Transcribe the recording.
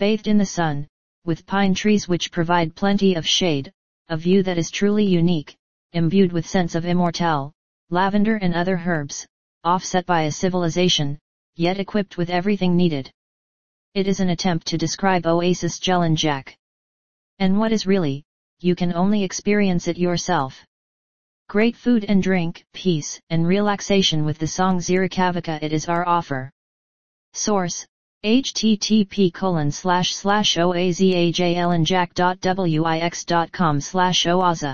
bathed in the sun, with pine trees which provide plenty of shade, a view that is truly unique, imbued with scents of immortelle, lavender and other herbs, offset by a civilization, yet equipped with everything needed. It is an attempt to describe Oasis Gelendzhak. And what is really, you can only experience it yourself. Great food and drink, peace and relaxation with the song Zirikavika. It is our offer. Source: http://oazajgelendzhak.wix.com/oaza